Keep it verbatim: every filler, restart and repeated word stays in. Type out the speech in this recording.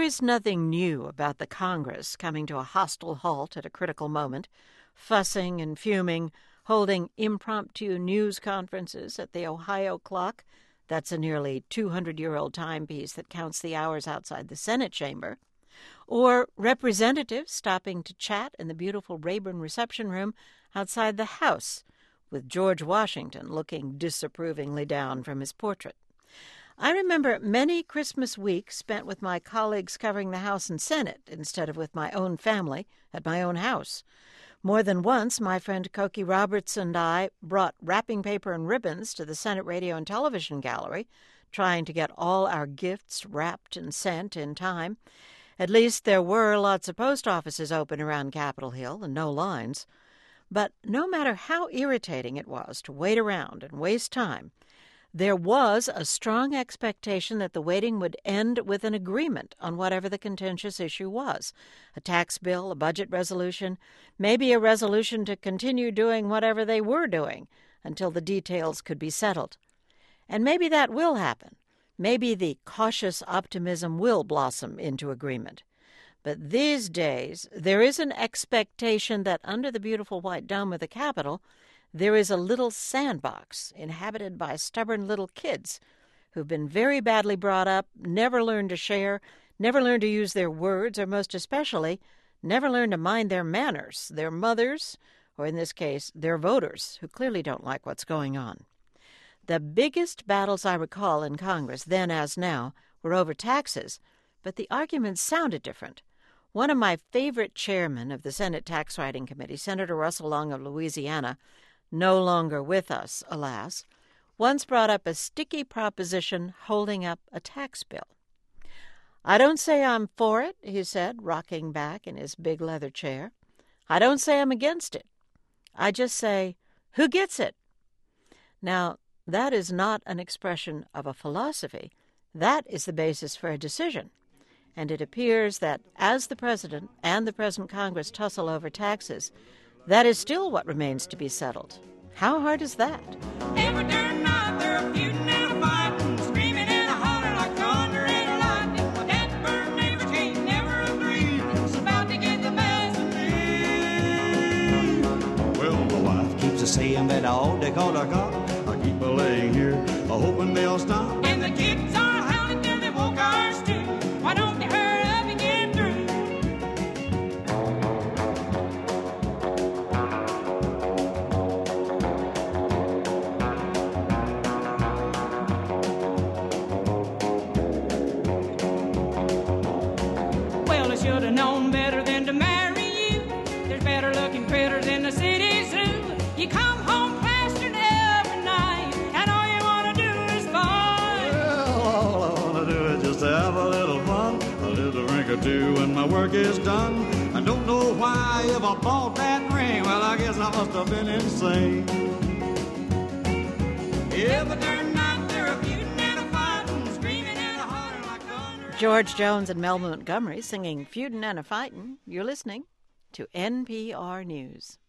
is nothing new about the Congress coming to a hostile halt at a critical moment, fussing and fuming, holding impromptu news conferences at the Ohio clock. That's a nearly two hundred year old timepiece that counts the hours outside the Senate chamber. Or representatives stopping to chat in the beautiful Rayburn reception room outside the House, with George Washington looking disapprovingly down from his portrait. I remember many Christmas weeks spent with my colleagues covering the House and Senate instead of with my own family at my own house. More than once, my friend Cokie Roberts and I brought wrapping paper and ribbons to the Senate Radio and Television Gallery, trying to get all our gifts wrapped and sent in time. At least there were lots of post offices open around Capitol Hill and no lines. But no matter how irritating it was to wait around and waste time, there was a strong expectation that the waiting would end with an agreement on whatever the contentious issue was. A tax bill, a budget resolution, maybe a resolution to continue doing whatever they were doing until the details could be settled. And maybe that will happen. Maybe the cautious optimism will blossom into agreement. But these days, there is an expectation that under the beautiful white dome of the Capitol, there is a little sandbox inhabited by stubborn little kids who've been very badly brought up, never learned to share, never learned to use their words, or most especially, never learned to mind their manners, their mothers, or in this case, their voters, who clearly don't like what's going on. The biggest battles I recall in Congress, then as now, were over taxes, but the arguments sounded different. One of my favorite chairmen of the Senate Tax Writing Committee, Senator Russell Long of Louisiana, no longer with us, alas, once brought up a sticky proposition holding up a tax bill. I don't say I'm for it, he said, rocking back in his big leather chair. I don't say I'm against it. I just say, who gets it? Now, that is not an expression of a philosophy. That is the basis for a decision. And it appears that as the President and the present Congress tussle over taxes, that is still what remains to be settled. How hard is that? Every darn night they're a feuding and a fighting, screaming and a hollering like thunder and a lightning. Well, that burn neighbors ain't never agreed. It's about to get the best of me. Well, my wife keeps a saying that I ought to call her cop. I keep a laying here, a hoping they'll stop. And the kids are howling till they woke ours too. Why don't they hurry up and get through? Well, I should have known better than to marry you. There's better looking critters in the city zoo. You come home plastered every night, and all you want to do is fight. Well, all I want to do is just have a little fun, a little drink or two when my work is done. I don't know why I ever bought that ring. Well, I guess I must have been insane. Every darn night they're a feuding and a fighting, screaming and a hollering like thunder. George Jones and Mel Montgomery singing Feudin' and a Fightin'. You're listening to N P R News.